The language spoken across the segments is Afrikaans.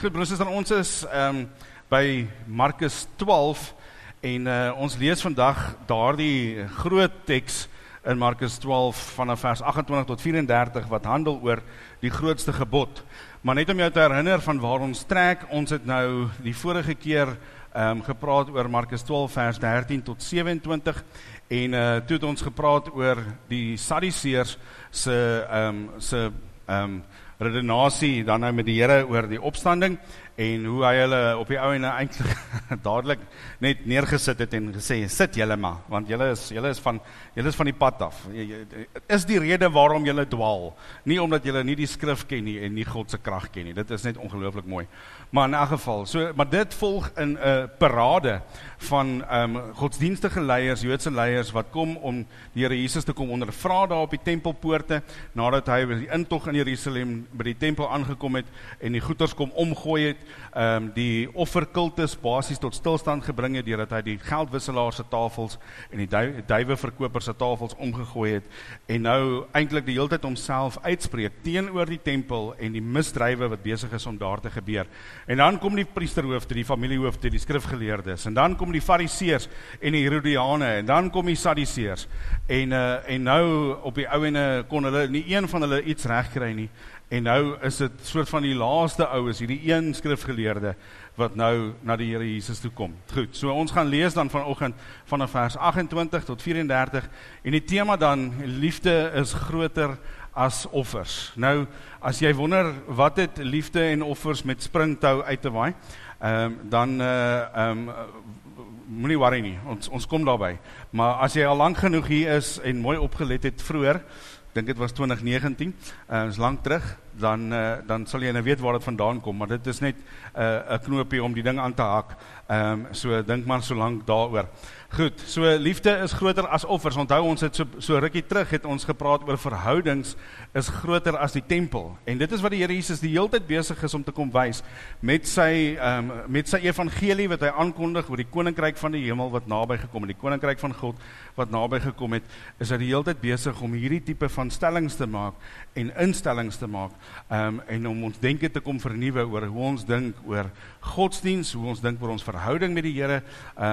Goed, broers en ons is by Markus 12 en ons lees vandag daardie groot teks in Markus 12 vanaf vers 28 tot 34 wat handel oor die grootste gebod. Maar net om jou te herinner van waar ons trek, ons het nou die vorige keer gepraat oor Markus 12 vers 13 tot 27 en toe het ons gepraat oor die Sadduseërs se redenasie dan nou met die Here oor die opstanding en hoe hy hulle op die ou en eintlik dadelik net neergesit het en gesê, sit julle maar, want julle is van die pad af. Is die rede waarom julle dwaal, nie omdat julle nie die skrif ken nie en nie God se krag ken nie. Dit is net ongelooflik mooi. Maar in elk geval, maar dit volg in 'n parade van godsdienstige leiers, Joodse leiers wat kom om die Here Jesus te kom ondervra daar op die tempelpoorte nadat hy by die intog in Jerusalem by die tempel aangekom het en die goeders kom omgooi het, die offerkultus basies tot stilstand gebring het deurdat hy die geldwisselaars se tafels en die duiweverkopers se tafels omgegooi het en nou eintlik die hele tyd homself uitspreek teenoor die tempel en die misdrywe wat besig is om daar te gebeur. En dan kom die priesterhoofde, die familiehoofde, die skrifgeleerdes en dan kom die fariseërs en die Herodiane en dan kom die Sadduseërs en nou op die ouene kon hulle nie een van hulle iets regkry nie. En nou is dit soort van die laaste oues, hierdie een skrifgeleerde wat nou na die Here Jesus toe kom. Goed, so ons gaan lees dan vanoggend vanaf vers 28 tot 34 en die tema dan, liefde is groter as offers. Nou, as jy wonder wat het liefde en offers met springtou uit te waai, dan moenie worry nie, ons kom daarby. Maar as jy al lank genoeg hier is en mooi opgelet het vroeër, dink dit was 2019, is lang terug, dan sal jy nou weet waar dit vandaan kom, maar dit is net 'n knoopie om die ding aan te haak, so dink maar so lank daaroor. Goed, so liefde is groter as offers, onthou ons het so rukkie terug het ons gepraat oor verhoudings is groter as die tempel, en dit is wat die Here Jesus die hele tyd besig is om te kom wys, met sy evangelie wat hy aankondig oor die koninkryk van die hemel wat naby gekom het, die koninkryk van God wat naby gekom het, is hy die hele tyd besig om hierdie tipe van stellings te maak en instellings te maak, en om ons denke te kom vernuwe oor hoe ons dink oor godsdiens, hoe ons dink oor ons verhouding met die Here,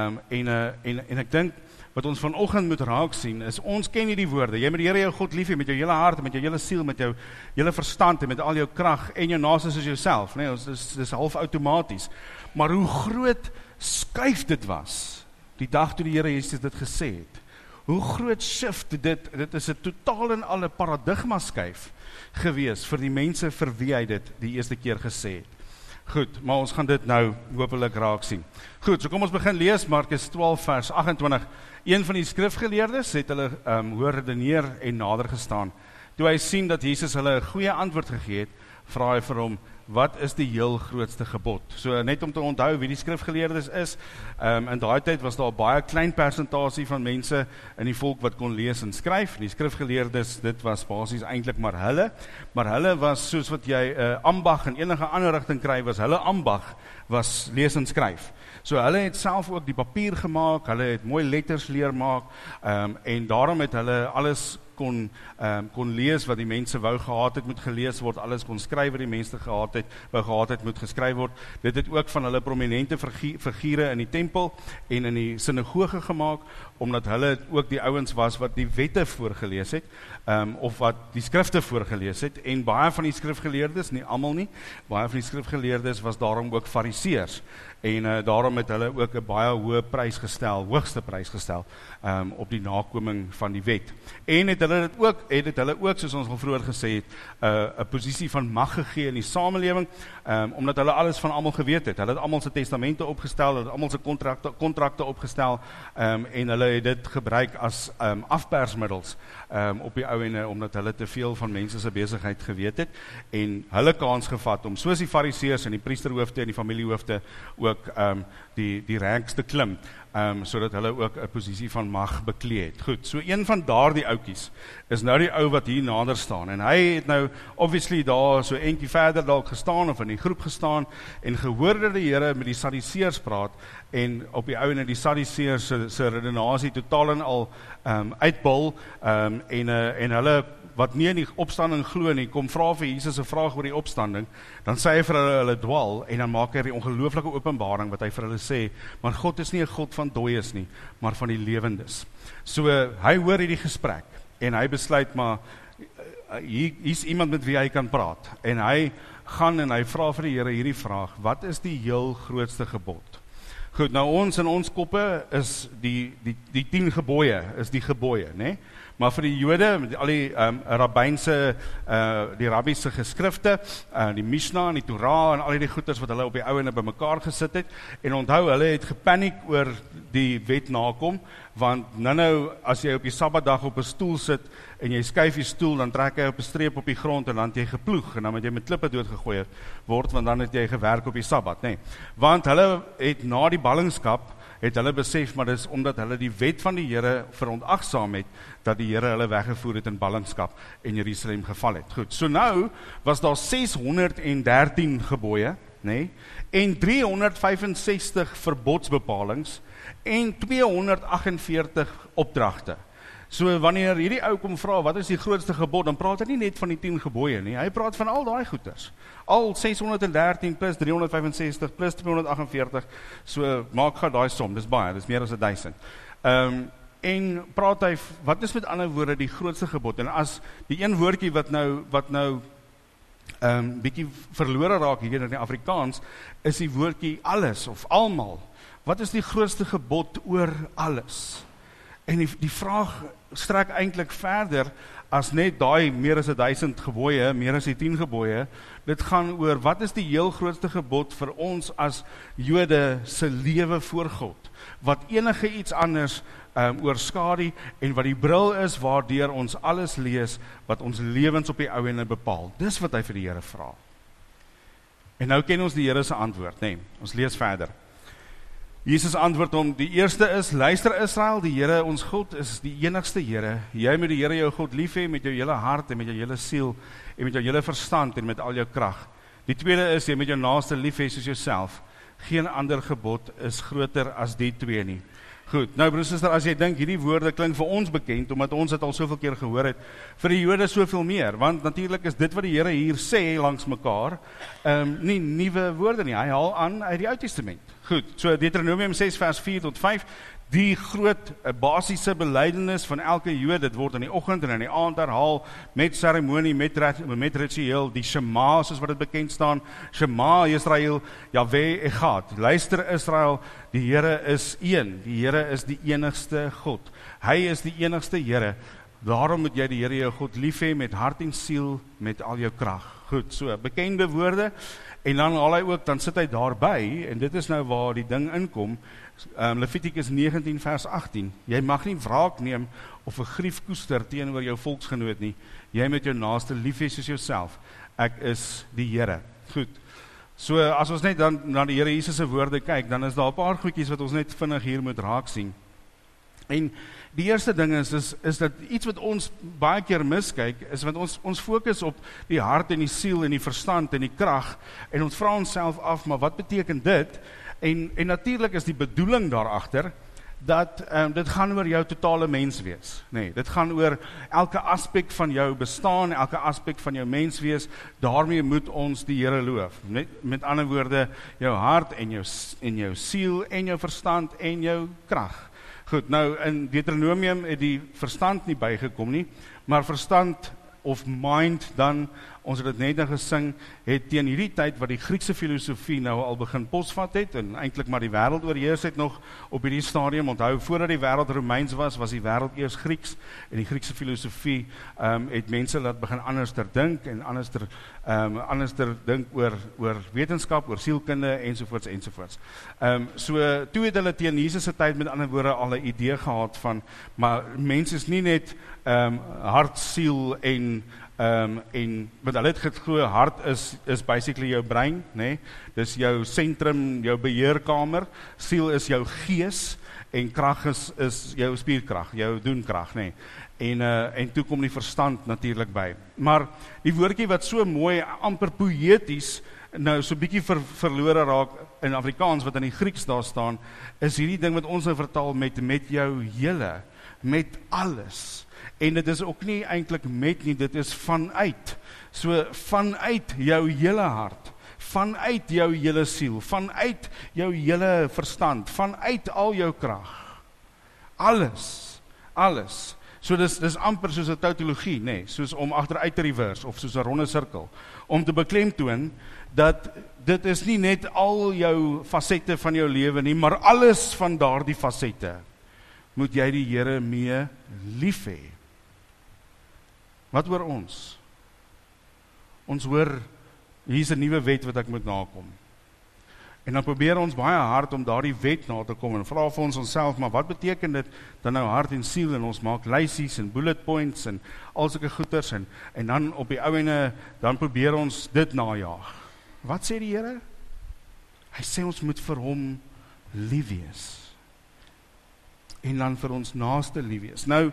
en ek dink wat ons vanoggend moet raak sien is, ons ken hierdie woorde, jy moet die Here jou God lief hê met jou hele hart, met jou hele siel, met jou hele verstand en met al jou krag en jou naaste soos jouself, nee, dis half outomaties, maar hoe groot skuif dit was die dag toe die Here Jesus dit gesê het. Hoe groot shift dit is 'n totaal en alle paradigma skuif gewees vir die mense vir wie hy dit die eerste keer gesê het. Goed, maar ons gaan dit nou hopelik raak sien. Goed, so kom ons begin lees, Markus 12 vers 28. Een van die skrifgeleerdes het hulle hoor redeneer en nader gestaan. Toe hy sien dat Jesus hulle 'n goeie antwoord gegee het, vra hy vir hom, wat is die heel grootste gebod? So net om te onthou wie die skrifgeleerdes is, in daai tyd was daar baie klein persentasie van mense in die volk wat kon lees en skryf. Die skrifgeleerdes, dit was basies eintlik maar hulle was soos wat jy ambag in enige ander rigting kry, was hulle ambag was lees en skryf. So hulle het self ook die papier gemaak, hulle het mooi letters leer maak, en daarom het hulle alles kon lees wat die mense wou gehad het moet gelees word, alles kon skryf wat die mense wou gehad het moet geskryf word. Dit het ook van hulle prominente figure in die tempel en in die sinagoge gemaak, omdat hulle ook die ouens was wat die wette voorgelees het, of wat die skrifte voorgelees het, en baie van die skrifgeleerdes, nie almal nie, baie van die skrifgeleerdes was daarom ook fariseërs, en daarom het hulle ook 'n baie hoë prys gestel, hoogste prys gestel, op die nakoming van die wet. En het hulle ook, soos ons al vroeër gesê het, 'n posisie van mag gegee in die samelewing, omdat hulle alles van almal geweet het. Hulle het almal se testamente opgestel, hulle het almal se kontrakte opgestel, en hulle het dit gebruik as afpersmiddels op die ou ene, omdat hulle te veel van mense se besigheid geweet het, en hulle kans gevat om soos die fariseërs en die priesterhoofde en die familiehoofde ook die ranks te klim, sodat hulle ook 'n posisie van mag beklee het. Goed, so een van daardie ouetjies is nou die ou wat hier nader staan, en hy het nou obviously daar so eentjie verder dalk gestaan, of in die groep gestaan, en gehoor dat die Here met die Sadduseërs praat, en op die ou en die Sadduseërs se redenasie totaal en al uitbul, en hulle wat nie in die opstanding glo nie, kom vra vir Jesus 'n vraag oor die opstanding, dan sê hy vir hulle dwaal, en dan maak hy die ongelooflike openbaring, wat hy vir hulle sê, maar God is nie 'n God van dooies nie, maar van die lewendes. So, hy hoor hierdie gesprek, en hy besluit, maar, hier's iemand met wie hy kan praat, en hy gaan en hy vra vir die Here hierdie vraag, wat is die heel grootste gebod? Goed, nou ons in ons koppe is die 10 gebooie, is die gebooie, né? Maar vir die Jode, met al die rabbynse, die rabbiese geskrifte, die Mishnah en die Torah en al die goeders wat hulle op die ouene bymekaar gesit het, en onthou, hulle het gepaniek oor die wet nakom, want nou, as jy op die Sabbatdag op 'n stoel sit, en jy skuif die stoel, dan trek hy op 'n streep op die grond, en dan het jy geploeg, en dan moet jy met klippe doodgegooi word, want dan het jy gewerk op die Sabbat, nee. Want hulle het na die ballingskap, het hulle besef, maar dis omdat hulle die wet van die Here verontagsaam het, dat die Here hulle weggevoer het in ballingskap en Jerusalem geval het. Goed, so nou was daar 613 gebooie, nee, en 365 verbodsbepalings, en 248 opdragte. So wanneer hierdie ou kom vra, wat is die grootste gebod, dan praat hy nie net van die 10 gebooie nie, hy praat van al daai goeders. Al 613 plus 365 plus 248, so maak gou daai som, dis baie, dis meer as 1000. En praat hy, wat is met ander woorde die grootste gebod? En as die een woordjie wat nou bietjie verlore raak hier in die Afrikaans, is die woordjie alles of almal. Wat is die grootste gebod oor alles? En die vraag strek eintlik verder as net daai meer as 1000 gebooie, meer as die 10 gebooie. Dit gaan oor wat is die heel grootste gebod vir ons as Jode se lewe voor God, wat enige iets anders oorskadu, en wat die bril is waardeur ons alles lees, wat ons lewens op die ou ende bepaal. Dis wat hy vir die Here vra. En nou ken ons die Here se antwoord, nee, ons lees verder. Jesus antwoord hom, die eerste is, luister Israel, die Here ons God is die enigste Here. Jy moet die Here jou God lief hê met jou hele hart en met jou hele siel en met jou hele verstand en met al jou krag. Die tweede is, jy moet jou naaste lief hê soos jouself. Geen ander gebod is groter as die twee nie. Goed, nou broer en suster, as jy dink hierdie woorde klink vir ons bekend, omdat ons dit al soveel keer gehoor het, vir die Jode soveel meer, want natuurlik is dit wat die Here hier sê langs mekaar, nie nuwe woorde nie, hy haal aan uit die Ou Testament. Goed, so Deuteronomium 6 vers 4 tot 5, die groot basiese belydenis van elke Jood, dit word in die oggend en in die aand herhaal, met seremonie, met ritueel, die Shema, soos wat dit bekend staan, Shema Israel, Yahweh Echad, luister Israel, die Here is een, die Here is die enigste God, hy is die enigste Here, daarom moet jy die Here jou God lief hê met hart en siel, met al jou krag. Goed, so, bekende woorde, en dan haal hy ook, dan sit hy daarby, en dit is nou waar die ding inkom, Levitikus 19 vers 18, jy mag nie wraak neem of 'n grief koester teenoor jou volksgenoot nie, jy moet jou naaste lief hê soos jouself, ek is die Here. Goed, so as ons net dan na die Here Jesus se woorde kyk, dan is daar 'n paar goedjies wat ons net vinnig hier moet raak sien. En die eerste ding is dat iets wat ons baie keer miskyk, is want ons fokus op die hart en die siel en die verstand en die krag, en ons vra onsself af, maar wat beteken dit? En natuurlik is die bedoeling daarachter, dat dit gaan oor jou totale menswees. Nee, dit gaan oor elke aspek van jou bestaan, elke aspek van jou menswees, daarmee moet ons die Here loof. Met ander woorde, jou hart en jou siel en jou verstand en jou krag. Goed, nou in Deuteronomium het die verstand nie bygekom nie, maar verstand of mind dan, ons het dit net gesing, het teen hierdie tyd wat die Griekse filosofie nou al begin posvat het, en eintlik maar die wêreld oorheers het nog op hierdie stadium, onthou, voordat die wêreld Romeins was die wêreld eers Grieks, en die Griekse filosofie het mense laat begin anderster dink, en anderster dink oor wetenskap, oor sielkunde, ensovoorts. So, toe het hulle teen Jesus se tyd met ander woorde al 'n idee gehad van, maar mens is nie net hart, siel en En wat hulle het geglo, hart is basically jou brein, nee? Dis jou sentrum, jou beheerkamer, siel is jou gees, en krag is jou spierkrag, jou doenkrag, nee? En toe kom die verstand natuurlik by. Maar die woordjie wat so mooi, amper poëties, nou so bietjie verlore raak in Afrikaans, wat in die Grieks daar staan, is hierdie ding wat ons nou vertaal met jou hele, met alles. En dit is ook nie eintlik met nie, dit is vanuit. So vanuit jou hele hart, vanuit jou hele siel, vanuit jou hele verstand, vanuit al jou krag. Alles. So dis amper soos 'n tautologie, nee, soos om agteruit te reverse, of soos 'n ronde sirkel, om te beklemtoon, dat dit is nie net al jou fasette van jou lewe nie, maar alles van daardie fasette, moet jy die Here mee lief hê. Wat oor ons? Ons hoor, hier is 'n nuwe wet wat ek moet nakom. En dan probeer ons baie hard om daardie wet na te kom, en vra vir ons onsself, maar wat beteken dit dan nou hart en siel, en ons maak lysies en bullet points, en al sulke goeters, en dan op die ou ene, dan probeer ons dit najaag. Wat sê die Here? Hy sê ons moet vir hom lief wees. En dan vir ons naaste lief wees. Nou,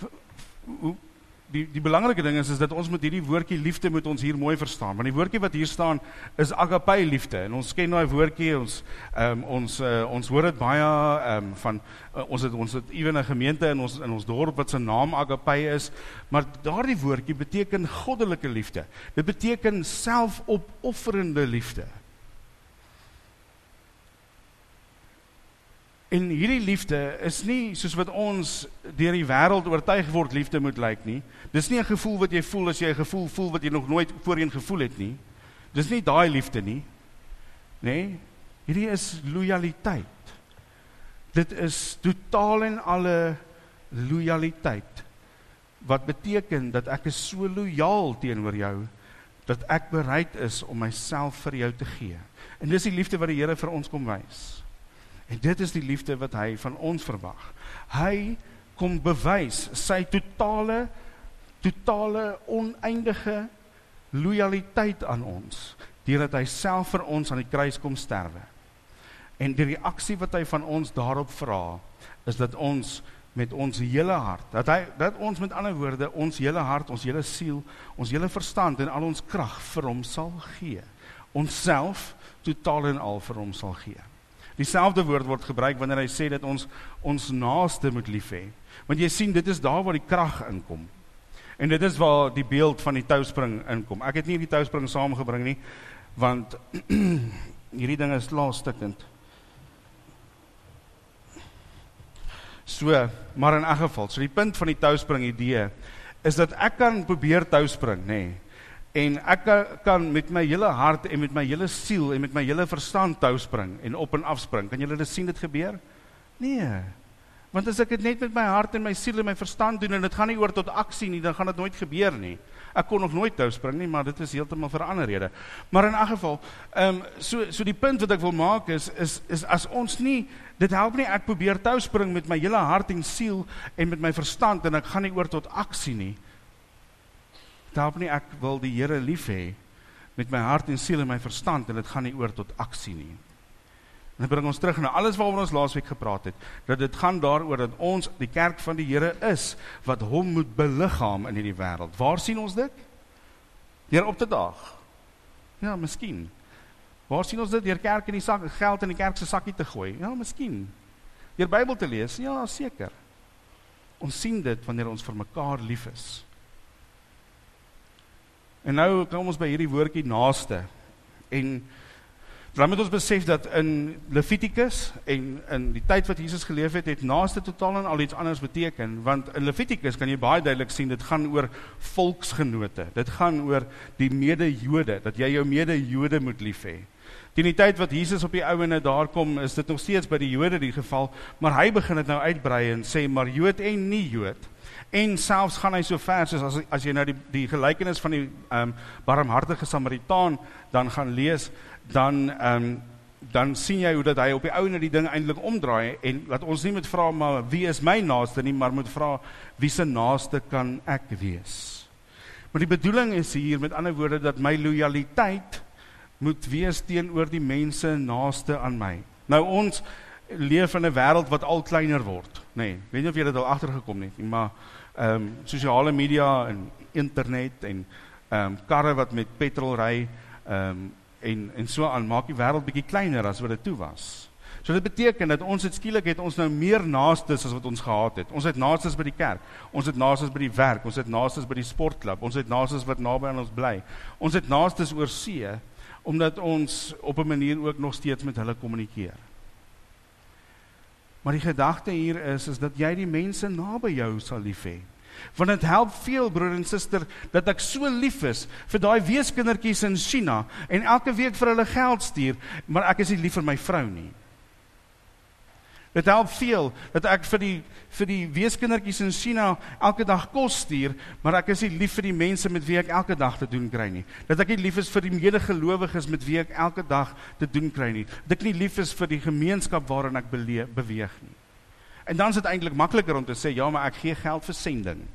die belangrike ding is dat ons moet hierdie woordjie liefde moet ons hier mooi verstaan, want die woordjie wat hier staan is agape liefde, en ons ken daai woordjie, ons hoor dit baie van, ons het ewen 'n gemeente in ons dorp wat se naam agape is, maar daardie woordjie beteken goddelike liefde, dit beteken selfopofferende liefde. En hierdie liefde is nie soos wat ons deur die wêreld oortuig word liefde moet lyk nie. Dis nie 'n gevoel wat jy voel as jy 'n gevoel voel wat jy nog nooit voorheen gevoel het nie. Dis nie daai liefde nie. Nee, hierdie is loyaliteit. Dit is totaal en alle loyaliteit. Wat beteken dat ek is so loyaal teenoor jou, dat ek bereid is om myself vir jou te gee. En dis die liefde wat die Here vir ons kom wys. En dit is die liefde wat hy van ons verwag. Hy kom bewys sy totale oneindige loyaliteit aan ons, deurdat hy self vir ons aan die kruis kom sterwe. En die reaksie wat hy van ons daarop vra, is dat ons met ons hele hart, dat ons met ander woorde, ons hele hart, ons hele siel, ons hele verstand en al ons krag vir hom sal gee. Ons self totaal en al vir hom sal gee. Dieselfde woord word gebruik wanneer hy sê dat ons naaste moet lief hê. Want jy sien, dit is daar waar die krag inkom. En dit is waar die beeld van die touspring inkom. Ek het nie die touspring saamgebring nie, want hierdie ding is laatstukkend. So, maar in elk geval, so die punt van die touspring idee, is dat ek kan probeer touspring, nee. En ek kan met my hele hart en met my hele siel en met my hele verstand touspring en op en afspring. Kan julle dit sien dit gebeur? Nee. Want as ek dit net met my hart en my siel en my verstand doen en dit gaan nie oor tot aksie nie, dan gaan dit nooit gebeur nie. Ek kon nog nooit touspring nie, maar dit is heeltemal vir 'n ander rede. Maar in elk geval, so die punt wat ek wil maak is as ons nie, dit help nie ek probeer touspring met my hele hart en siel en met my verstand en ek gaan nie oor tot aksie nie. Daarop nie, ek wil die Here lief hê met my hart en siel en my verstand, en dit gaan nie oor tot aksie nie. En dit bring ons terug na alles waaroor ons laasweek gepraat het, dat dit gaan daaroor dat ons die kerk van die Here is, wat hom moet beliggaam in hierdie wêreld. Waar sien ons dit? Deur op te daag. Ja, miskien. Waar sien ons dit? Deur kerk in die sak, geld in die kerk se sakkie te gooi. Ja, miskien. Deur Bybel te lees. Ja, seker. Ons sien dit wanneer ons vir mekaar lief is. En nou kom ons by hierdie woordjie naaste. En dan moet ons besef dat in Levitikus en in die tyd wat Jesus geleef het, het naaste totaal en al iets anders beteken. Want in Levitikus kan jy baie duidelik sien, dit gaan oor volksgenote. Dit gaan oor die mede-Jode, dat jy jou mede-Jode moet lief hê. Teen die tyd wat Jesus op die ouene daar kom, is dit nog steeds by die Jode die geval, maar hy begin dit nou uitbrei en sê, maar Jood en nie Jood. En selfs gaan hy so ver, soos as jy nou die gelykenis van die barmhartige Samaritaan dan gaan lees, dan sien jy hoe dat hy op die ouene die ding eintlik omdraai, en dat ons nie moet vra, maar wie is my naaste nie, maar moet vra, wie se naaste kan ek wees? Maar die bedoeling is hier, met ander woorde, dat my lojaliteit moet wees teenoor die mense naaste aan my. Nou ons leef in 'n wêreld wat al kleiner word, nee, weet nie of jy dit al agtergekom het nie, maar sosiale media en internet en karre wat met petrol ry en so aan, maak die wêreld bietjie kleiner as wat dit toe was. So dit beteken dat ons skielik het ons nou meer naastes as wat ons gehad het. Ons het naastes by die kerk, ons het naastes by die werk, ons het naastes by die sportklub, ons het naastes wat naby aan ons bly. Ons het naastes oor see, omdat ons op 'n manier ook nog steeds met hulle kommunikeer. Maar die gedagte hier is dat jy die mense naby jou sal lief hê. Want het help veel, broer en suster, dat ek so lief is vir daai weeskindertjies in China en elke week vir hulle geld stuur, maar ek is nie lief vir my vrou nie. Dit help veel dat ek vir die weeskindertjies in China elke dag kos stuur, maar ek is nie lief vir die mense met wie ek elke dag te doen kry nie. Dat ek nie lief is vir die medegelowiges met wie ek elke dag te doen kry nie. Dat ek nie lief is vir die gemeenskap waarin ek beweeg nie. En dan is dit eintlik makliker om te sê, ja, maar ek gee geld vir sending.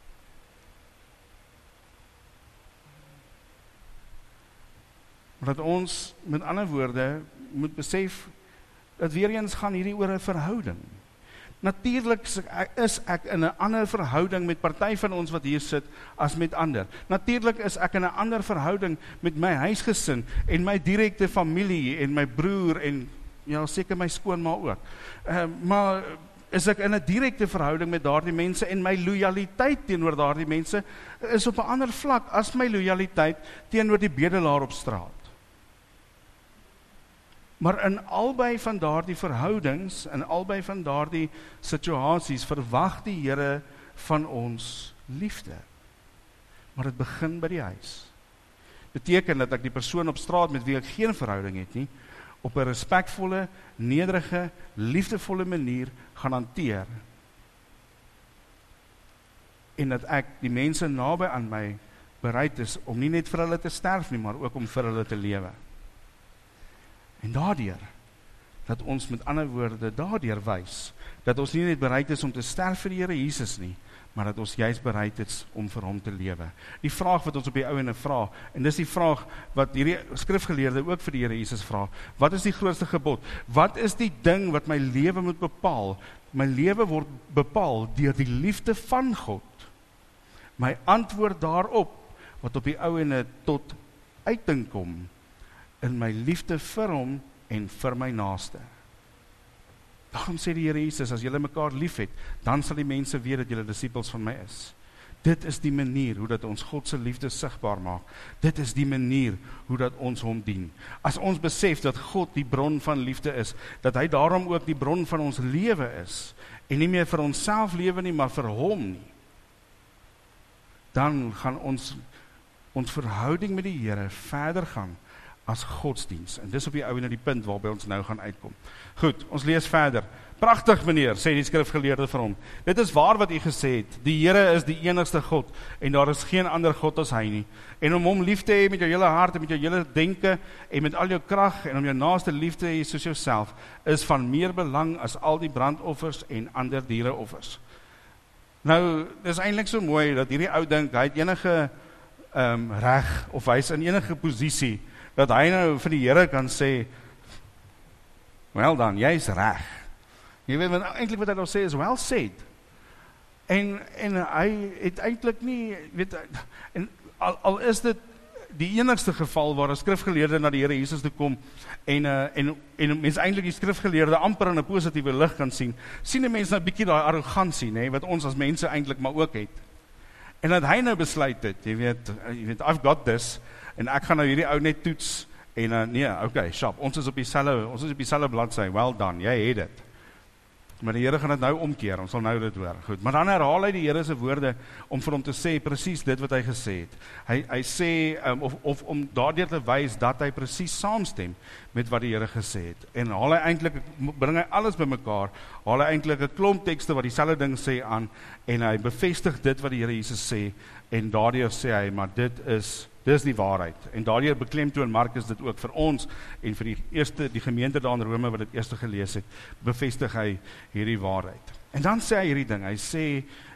Maar dat ons, met ander woorde, moet besef, dat weer eens gaan hierdie oor 'n verhouding. Natuurlik is ek in 'n ander verhouding met party van ons wat hier sit, as met ander. Natuurlik is ek in 'n ander verhouding met my huisgesin, en my direkte familie, en my broer, en ja, seker my skoonma ook. Maar is ek in 'n direkte verhouding met daardie mense, en my lojaliteit teenoor daardie mense, is op 'n ander vlak, as my lojaliteit teenoor die bedelaar op straat. Maar in albei van daardie verhoudings, in albei van daardie situasies, verwag die Here van ons liefde. Maar dit begin by die huis. Beteken dat ek die persoon op straat met wie ek geen verhouding het nie, op 'n respekvolle, nederige, liefdevolle manier gaan hanteer. En dat ek die mense naby aan my bereid is om nie net vir hulle te sterf nie, maar ook om vir hulle te lewe. En daardeur, dat ons met ander woorde daardeur wys, dat ons nie net bereid is om te sterf vir die Here Jesus nie, maar dat ons juist bereid is om vir hom te lewe. Die vraag wat ons op die ou ende vra, en dis die vraag wat hierdie skrifgeleerde ook vir die Here Jesus vra, wat is die grootste gebod? Wat is die ding wat my lewe moet bepaal? My lewe word bepaal deur die liefde van God. My antwoord daarop, wat op die ou ende tot uiting kom, in my liefde vir hom en vir my naaste. Daarom sê die Here Jesus, as julle mekaar lief het, dan sal die mense weet dat julle disippels van my is. Dit is die manier hoe dat ons God se liefde sigbaar maak. Dit is die manier hoe dat ons hom dien. As ons besef dat God die bron van liefde is, dat hy daarom ook die bron van ons lewe is, en nie meer vir onsself lewe nie, maar vir hom nie, dan gaan ons verhouding met die Here verder gaan as godsdiens. En dis op die ou en die punt waarby ons nou gaan uitkom. Goed, ons lees verder. Pragtig meneer, sê die skrifgeleerde vir hom. Dit is waar wat u gesê het. Die Here is die enigste God en daar is geen ander God as hy nie. En om hom lief te hê met jou hele hart en met jou hele denke en met al jou krag en om jou naaste lief te hê soos jouself is van meer belang as al die brandoffers en ander diereoffers. Nou, dis eintlik so mooi dat hierdie ou dink hy het enige reg of hy is in enige posisie dat hy nou vir die Here kan sê, well dan, jy is reg. Jy weet, eintlik wat hy nou sê is, well said. En hy het eintlik nie, weet, en al is dit die enigste geval waar 'n skrifgeleerde na die Here Jesus toe kom, en mens eintlik die skrifgeleerde amper in 'n positiewe lig kan sien 'n mens nou 'n bietjie daai arrogansie, nê, wat ons as mense eintlik maar ook het. En dat hy nou besluit het, jy weet, I've got this, en ek gaan nou hierdie ou net toets, en nee, okay, sharp, ons is op dieselfde bladsy, well done, jy het dit. Maar die Here gaan dit nou omkeer, ons sal nou dit hoor. Goed, maar dan herhaal hy die Here se woorde om vir hom te sê presies dit wat hy gesê het. Hy sê of om daardeur te wys dat hy presies saamstem met wat die Here gesê het. En bring hy alles bymekaar, haal hy eintlik 'n klomp tekste wat dieselfde ding sê aan, en hy bevestig dit wat die Here Jesus sê, en daardeur sê hy, maar dis die waarheid. En daardeur beklemtoon Markus dit ook vir ons, en vir die gemeente daar in Rome wat dit eerste gelees het, bevestig hy hierdie waarheid. En dan sê hy hierdie ding, hy sê,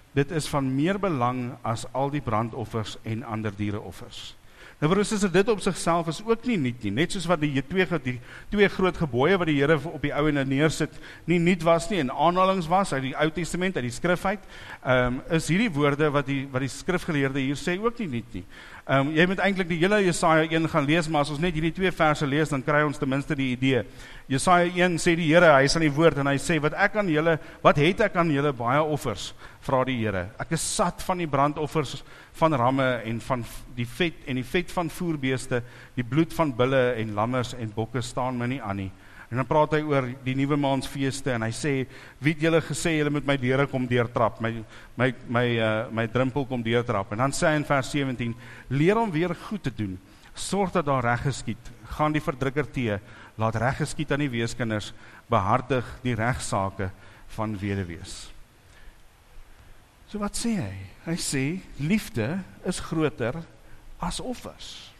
dit is van meer belang as al die brandoffers en ander diereoffers. Nou broers, dit op sigself is ook nie nuut nie, net soos wat die twee groot gebooie wat die Here op die ou en neersit, nie nuut was nie, en aanhalings was uit die Ou Testament, uit die skrif uit, is hierdie woorde wat die skrifgeleerde hier sê ook nie nuut nie. Jy moet eintlik die hele Jesaja 1 gaan lees, maar as ons net hierdie 2 verse lees, dan kry ons ten minste die idee. Jesaja 1 sê die Here, hy is aan die woord, en hy sê, wat het ek aan julle baie offers, vra die Here. Ek is sat van die brandoffers van ramme en van die vet van voerbeeste, die bloed van bulle en lammers en bokke staan my nie aan nie. En dan praat hy oor die nuwe maansfeeste, en hy sê, wie het julle gesê, julle moet my deure kom deurtrap, my drempel kom deurtrap. En dan sê hy in vers 17, leer om weer goed te doen, sorg dat daar reg geskied, gaan die verdrukker tee, laat reg geskied aan die weeskinders, behartig die regsake van weduwees. So wat sê hy? Hy sê, liefde is groter as offers.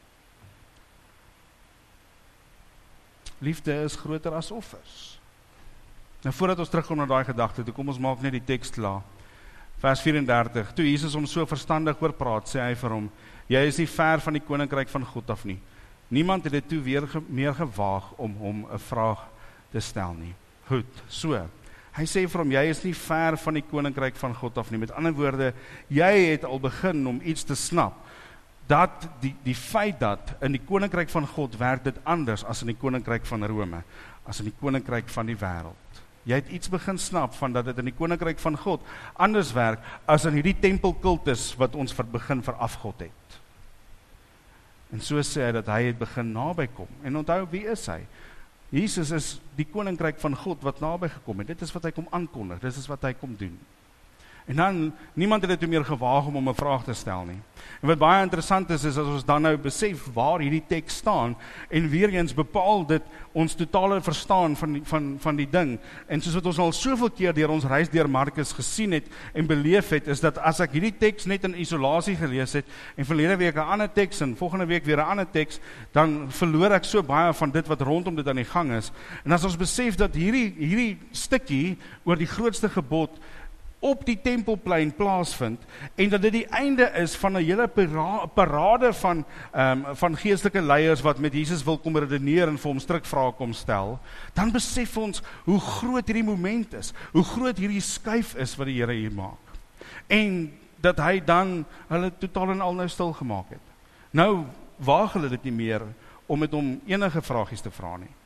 Liefde is groter as offers. Nou voordat ons terugkom na daai gedagte, toe kom ons maak net die teks klaar. Vers 34, toe Jesus hom so verstandig oor praat, sê hy vir hom, jy is nie ver van die koninkryk van God af nie. Niemand het dit toe meer gewaag om hom 'n vraag te stel nie. Goed, so. Hy sê vir hom, jy is nie ver van die koninkryk van God af nie. Met ander woorde, jy het al begin om iets te snap, dat die feit dat in die koninkryk van God werk dit anders as in die koninkryk van Rome, as in die koninkryk van die wêreld. Jy het iets begin snap van dat dit in die koninkryk van God anders werk as in hierdie tempelkultus wat ons begin vir afgod het. En so sê hy dat hy het begin naby kom. En onthou, wie is hy? Jesus is die koninkryk van God wat naby gekom het. Dit is wat hy kom aankondig, dit is wat hy kom doen. En dan, niemand het dit meer gewaag om hom 'n vraag te stel nie. En wat baie interessant is as ons dan nou besef waar hierdie teks staan, en weer eens bepaal dit ons totale verstaan van die ding. En soos wat ons al soveel keer deur ons reis deur Markus gesien het en beleef het, is dat as ek hierdie teks net in isolasie gelees het, en verlede week 'n ander teks, en volgende week weer 'n ander teks, dan verloor ek so baie van dit wat rondom dit aan die gang is. En as ons besef dat hierdie stukkie oor die grootste gebod op die tempelplein plaasvind, en dat dit die einde is van 'n hele parade van geestelike leiers wat met Jesus wil kom redeneer en vir hom strikvrae kom stel, dan besef ons hoe groot hierdie moment is, hoe groot hierdie skuif is wat die Here hier maak. En dat hy dan hulle totaal en al nou stil gemaak het. Nou waag hulle dit nie meer om met hom enige vragies te vra nie.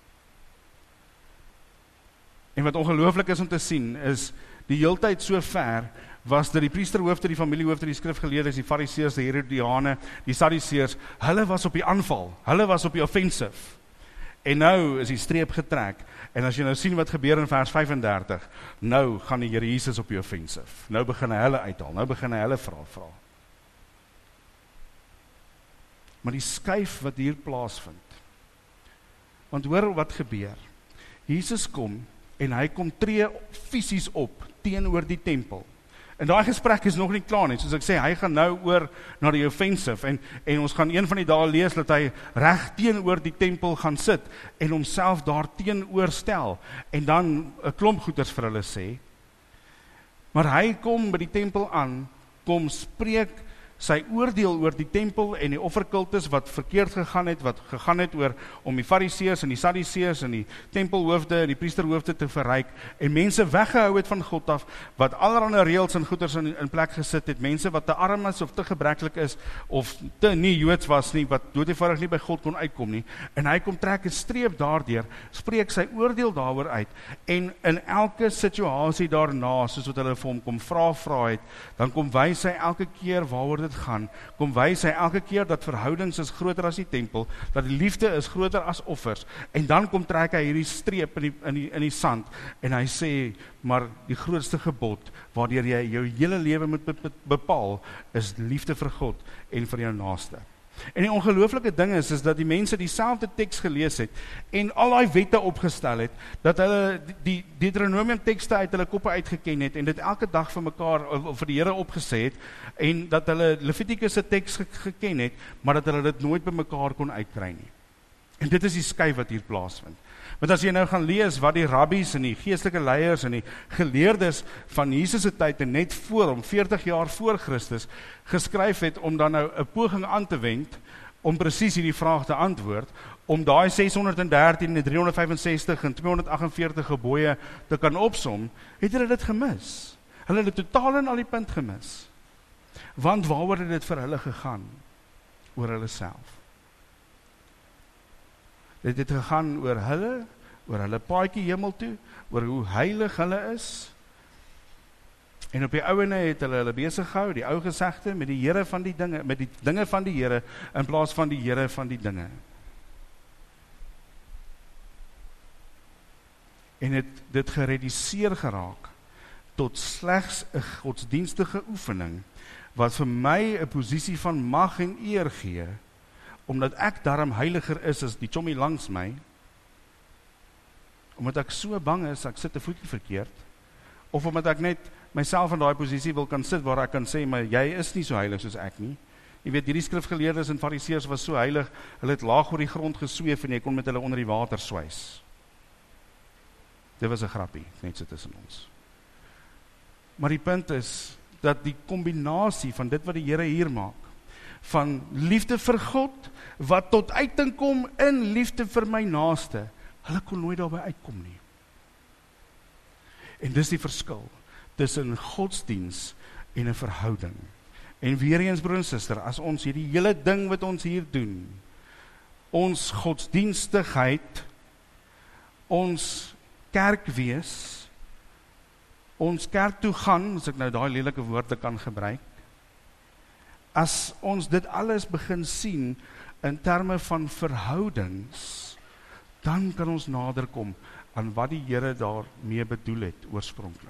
En wat ongelooflik is om te sien, is die heeltyd so ver, was dat die priesterhoofde, die familiehoofde, die skrifgeleerdes, die fariseërs, die Herodiane, die Sadduseërs, hulle was op die aanval, hulle was op die offensive. En nou is die streep getrek, en as jy nou sien wat gebeur in vers 35, nou gaan die Here Jesus op die offensive. Nou begin hy hulle uithaal, nou begin hy hulle vra. Maar die skuif wat hier plaasvind, want hoor wat gebeur. Jesus kom, en hy kom tree fisies op teenoor die tempel. En daai gesprek is nog nie klaar nie, soos ek sê, hy gaan nou oor na die offensive, en ons gaan een van die dae lees, dat hy reg teenoor die tempel gaan sit, en homself daar teenoor stel, en dan 'n klomp goeders vir hulle sê. Maar hy kom by die tempel aan, kom spreek sy oordeel oor die tempel en die offerkultus wat verkeerd gegaan het oor om die fariseërs en die sadduseërs en die tempelhoofde en die priesterhoofde te verryk, en mense weggehou het van God af, wat allerlei reëls en goeders in plek gesit het, mense wat te arm is of te gebreklik is, of te nie Joods was nie, wat doodeenvoudig nie by God kon uitkom nie, en hy kom trek 'n streep daardeur, spreek sy oordeel daaroor uit, en in elke situasie daarna, soos wat hulle vir hom kom vra het, dan kom wys hy elke keer waaroor dit gaan, kom wys hy elke keer dat verhoudings is groter as die tempel, dat die liefde is groter as offers, en dan kom trek hy hierdie streep in die sand, en hy sê, maar die grootste gebod, waardeur jy jou hele lewe moet bepaal, is liefde vir God en vir jou naaste. En die ongelooflike ding is dat die mense dieselfde teks gelees het, en al die wette opgestel het, dat hulle die Deuteronomium tekste uit hulle koppe uitgeken het, en dit elke dag vir mekaar, vir die Here opgesê het, en dat hulle Levitikus se teks geken het, maar dat hulle dit nooit by mekaar kon uitkry nie. En dit is die skuif wat hier plaasvind. Want as jy nou gaan lees wat die rabbies en die geestelike leiers en die geleerdes van Jesus se tyd en net voor hom, 40 jaar voor Christus, geskryf het om dan nou 'n poging aan te wend, om presies hierdie vraag te antwoord, om daai 613 en 365 en 248 gebooie te kan opsom, het hulle dit gemis. Hulle het dit totaal en al die punt gemis. Want waaroor het dit vir hulle gegaan? Oor hulle self. Dit het gegaan oor hulle paadjie hemel toe, oor hoe heilig hulle is. En op die ouene het hulle besig gehou, die ou gesegde, met die Here van die dinge, met die dinge van die Here, in plaas van die Here van die dinge. En het dit gereduseer geraak tot slegs 'n godsdienstige oefening, wat vir my 'n posisie van mag en eer gee, omdat ek daarom heiliger is as die chommie langs my, omdat ek so bang is, ek sit 'n voetjie verkeerd, of omdat ek net myself in daai posisie wil kan sit, waar ek kan sê, maar jy is nie so heilig soos ek nie. Jy weet, hierdie skrifgeleerdes en fariseërs was so heilig, hulle het laag oor die grond gesweef, en jy kon met hulle onder die water swys. Dit was 'n grappie, net so tussen ons. Maar die punt is, dat die kombinasie van dit wat die Here hier maak, van liefde vir God, wat tot uiting kom in liefde vir my naaste, hulle kon nooit daarby uitkom nie. En dis die verskil tussen godsdiens en 'n verhouding. En weer eens, broer en suster, as ons hierdie hele ding wat ons hier doen, ons godsdienstigheid, ons kerk wees, ons kerk toe gaan, as ek nou daai lelike woorde kan gebruik, as ons dit alles begin sien in terme van verhoudings, dan kan ons nader kom aan wat die Here daarmee bedoel het oorspronklik.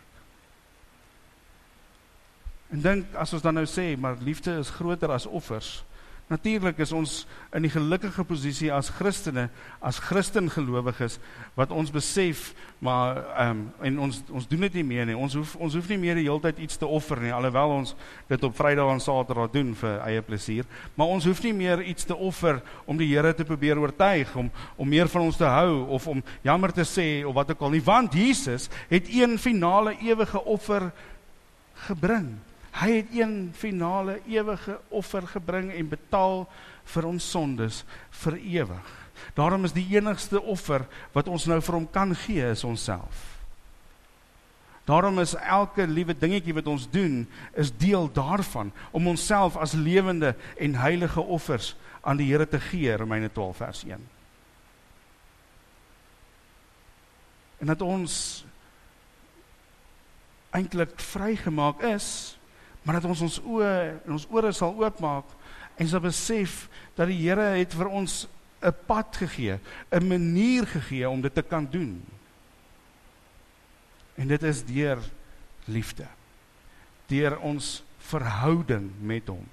En dink, as ons dan nou sê, maar liefde is groter as offers, natuurlik is ons in die gelukkige posisie as Christene, as Christengelowiges, wat ons besef, maar, en ons doen dit nie meer nie, ons hoef nie meer die hele tyd iets te offer nie, alhoewel ons dit op Vrydag en Saterdag doen vir eie plesier, maar ons hoef nie meer iets te offer om die Here te probeer oortuig, om meer van ons te hou, of om jammer te sê, of wat ook al nie, want Jesus het een finale ewige offer gebring. Hy het een finale ewige offer gebring en betaal vir ons sondes vir ewig. Daarom is die enigste offer wat ons nou vir hom kan gee, is onsself. Daarom is elke liewe dingetjie wat ons doen, is deel daarvan, om onsself as lewende en heilige offers aan die Here te gee, Romeine 12 vers 1. En dat ons eintlik vrygemaak is, maar dat ons oë en ons ore sal oopmaak, en sal besef, dat die Here het vir ons 'n pad gegee, 'n manier gegee, om dit te kan doen. En dit is deur liefde, deur ons verhouding met hom.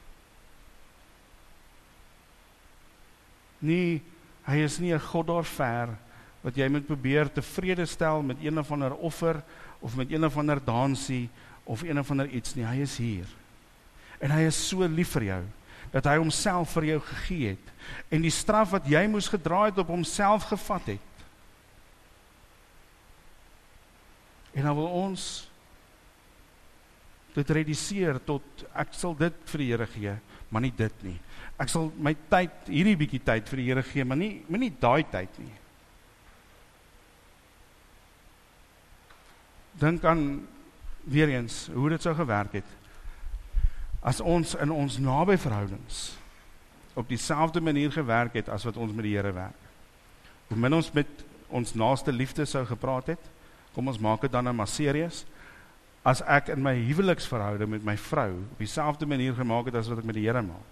Nie, hy is nie 'n God daar ver, wat jy moet probeer tevrede stel met een of ander offer, of met een of ander dansie, of een of ander iets nie, hy is hier. En hy is so lief vir jou, dat hy homself vir jou gegee het, en die straf wat jy moes gedra het, op homself gevat het. En dan wil ons dit reduseer tot, ek sal dit vir die Here gee, maar nie dit nie. Ek sal my tyd, hierdie bietjie tyd vir die Here gee, maar nie daai tyd nie. Dink aan, weer eens, hoe dit sou gewerk het, as ons in ons naby verhoudings op dieselfde manier gewerk het, as wat ons met die Here werk. Hoe min ons met ons naaste liefde sou gepraat het, kom ons maak dit dan nou maar serieus, as ek in my huweliksverhouding met my vrou, op dieselfde manier gemaak het, as wat ek met die Here maak.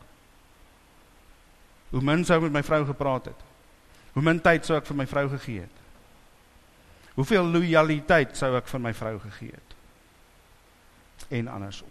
Hoe min sou ek met my vrou gepraat het, hoe min tyd sou ek vir my vrou gegee het, hoeveel loyaliteit sou ek vir my vrou gegee het, en andersom.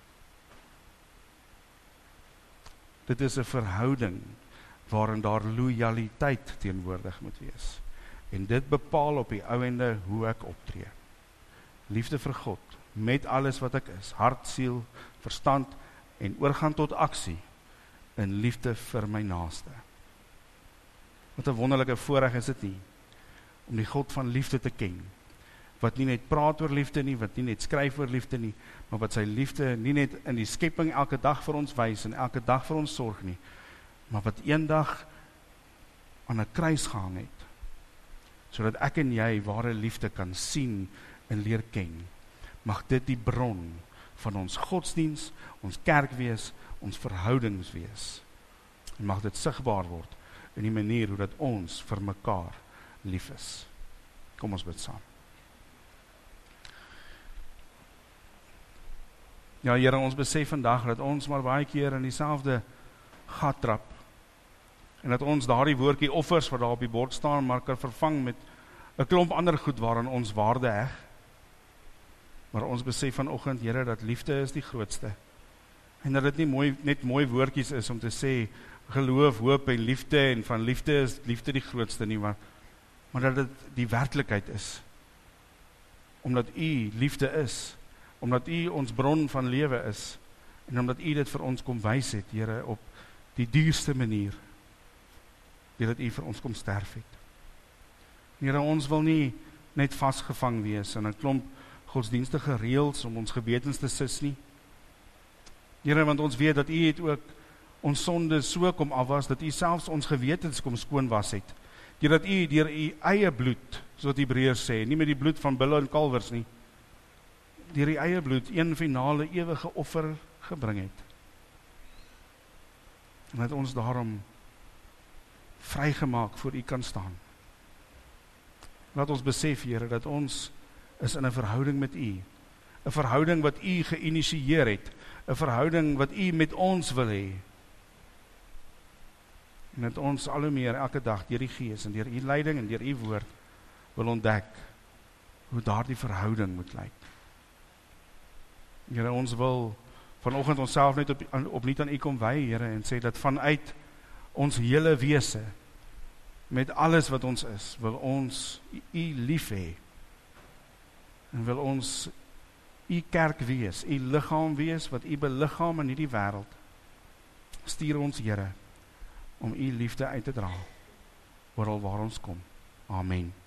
Dit is 'n verhouding waarin daar loyaliteit teenwoordig moet wees. En dit bepaal op die ou ende hoe ek optree. Liefde vir God, met alles wat ek is, hart, siel, verstand en oorgaan tot aksie in liefde vir my naaste. Wat 'n wonderlike voorreg is dit nie, om die God van liefde te ken, wat nie net praat oor liefde nie, wat nie net skryf oor liefde nie, maar wat sy liefde nie net in die skepping elke dag vir ons wys en elke dag vir ons sorg nie, maar wat eendag aan 'n kruis gehang het, sodat ek en jy ware liefde kan sien en leer ken. Mag dit die bron van ons godsdiens, ons kerk wees, ons verhoudings wees. En mag dit sigbaar word in die manier hoe dat ons vir mekaar lief is. Kom ons bid saam. Ja, Here, ons besef vandag dat ons maar baie keer in dieselfde gat trap, en dat ons daardie woordjie offers wat daar op die bord staan, maar kan vervang met 'n klomp ander goed waaraan ons waarde heg. Maar ons besef vanoggend, Here, dat liefde is die grootste. En dat dit nie net mooi woordjies is om te sê, geloof, hoop en liefde, en van liefde is liefde die grootste nie, maar dat dit die werklikheid is. Omdat U liefde is, omdat U ons bron van lewe is, en omdat U dit vir ons kom wys het, Here, op die duurste manier, dat U vir ons kom sterf het. Here, ons wil nie net vasgevang wees in 'n klomp godsdienstige reëls om ons gewetens te sis nie. Here, want ons weet dat U het ook ons sonde so kom afwas, dat U selfs ons gewetens kom skoon was het. Deurdat U deur U eie bloed, soos Hebreërs sê, nie met die bloed van bulle en kalwers nie, deur U eie bloed een finale ewige offer gebring het. En dat ons daarom vrygemaak voor U kan staan. Laat ons besef, Here, dat ons is in 'n verhouding met U. 'n Verhouding wat U geïnisieer het. 'n Verhouding wat U met ons wil hê. En dat ons al hoe meer elke dag deur die Gees en deur U leiding en deur U woord wil ontdek hoe daardie verhouding moet lyk. Here, ons wil vanoggend onsself net opnuut aan U kom wy, Here, en sê dat vanuit ons hele wese, met alles wat ons is, wil ons U lief hê, en wil ons U kerk wees, U liggaam wees, wat U beliggaam in hierdie wêreld. Stuur ons, Here, om U liefde uit te dra, oral waar ons kom. Amen.